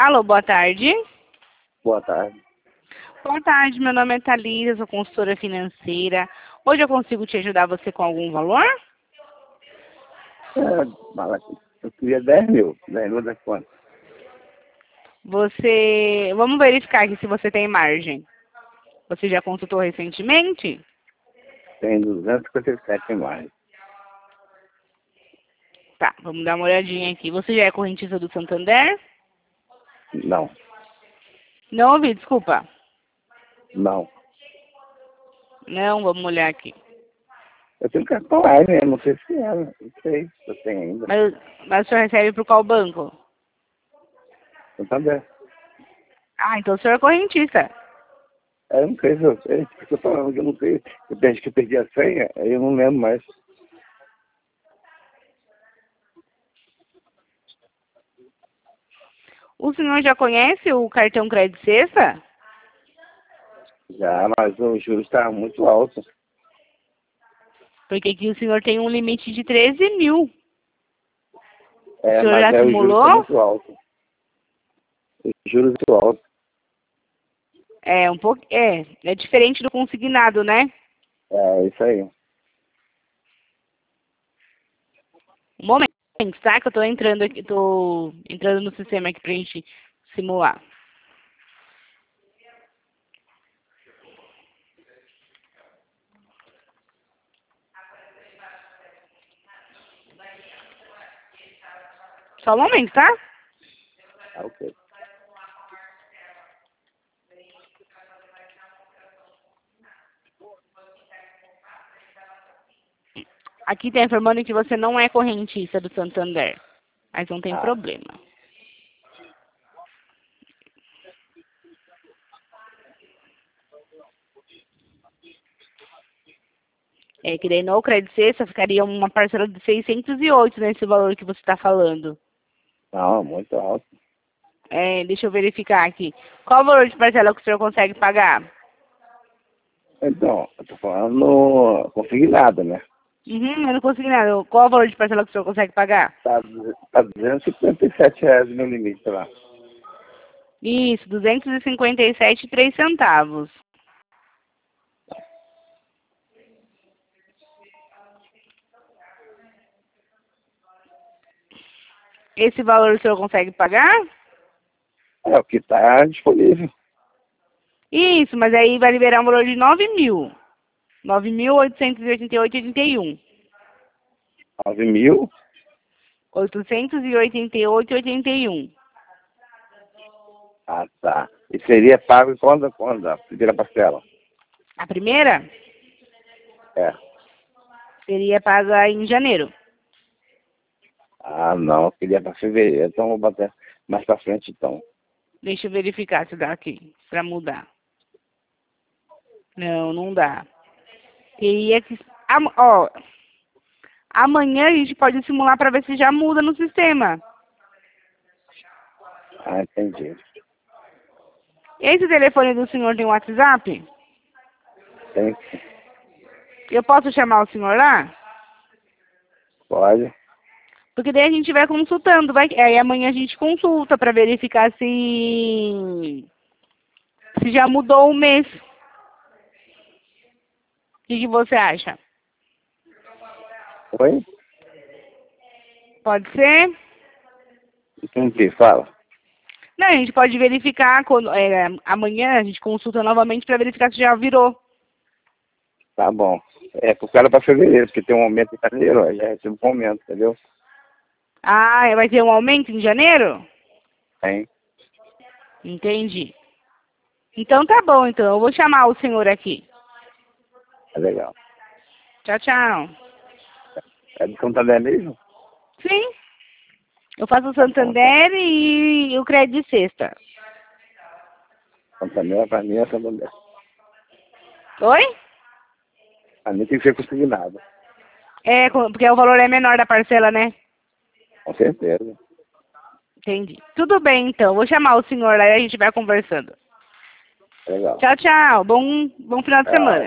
Alô, boa tarde. Boa tarde. Boa tarde, meu nome é Thalita, sou consultora financeira. Hoje eu consigo te ajudar você com algum valor? Eu queria 10 mil. 10 mil é quanto? Vamos verificar aqui se você tem margem. Você já consultou recentemente? Tem 257 mais. Tá, vamos dar uma olhadinha aqui. Você já é correntista do Santander? Não. Não ouvi, desculpa. Não. Não, vamos olhar aqui. Eu tenho cartão online, né? Não sei se é. Não sei se eu tenho ainda. Mas o senhor recebe por qual banco? Santander. Ah, então o senhor é correntista. Eu não sei se eu sei. Porque eu tô falando que eu não sei. Eu penso que eu perdi a senha, aí eu não lembro mais. O senhor já conhece o cartão Crédito Sexta? Já, mas o juros está muito alto. Porque aqui o senhor tem um limite de 13 mil. O É, senhor mas já o juros está simulou? muito alto. O juros muito alto. É um pouco. É diferente do consignado, né? É, isso aí. Um momento, tá? Que eu tô entrando aqui, tô entrando no sistema aqui pra gente simular. Só um momento, tá? Ah, ok. Aqui tá informando que você não é correntista do Santander. Mas não tem Ah, problema. É que daí no Crédito Sexta ficaria uma parcela de 608 nesse valor que você está falando. não, muito alto. Deixa eu verificar aqui. Qual o valor de parcela que o senhor consegue pagar? Então, eu tô falando consignado, né? Uhum, eu não consegui nada. Qual o valor de parcela que o senhor consegue pagar? Tá 257 reais o meu limite lá. Isso, 257,03 centavos. Esse valor o senhor consegue pagar? É o que está disponível. Isso, mas aí vai liberar um valor de 9 mil. 9.888,81. 9 mil. 888,81. Ah, tá. E seria pago quando a primeira parcela? A primeira É. seria paga em janeiro. Ah, não. Eu queria para fevereiro. Então vou bater mais para frente, então. Deixa eu verificar se dá aqui, para mudar. Não, não dá. Teria que... Ó, amanhã a gente pode simular para ver se já muda no sistema. Ah, entendi. Esse telefone do senhor tem WhatsApp? Tem, Eu posso chamar o senhor lá? pode. Porque daí a gente vai consultando, aí amanhã a gente consulta para verificar se já mudou o mês. O que você acha? Oi? Pode ser? Entendi. Fala. Não, a gente pode verificar amanhã a gente consulta novamente para verificar se já virou. Tá bom. É, porque era para fevereiro, porque tem um aumento em janeiro, aí já recebo um aumento, entendeu? Ah, vai ter um aumento em janeiro? Tem. Entendi. Então tá bom, então. Eu vou chamar o senhor aqui. É legal. Tchau, tchau. É de Santander mesmo? Sim, eu faço o Tá bom, tá. Santander e o Crédito Sexta. Santander, para mim é Santander. Oi? A mim tem que ser consignado. Porque o valor é menor da parcela, né? Com certeza. Entendi. Tudo bem, então. Vou chamar o senhor lá e a gente vai conversando. Legal. Tchau, tchau. Bom final de semana. Tchau.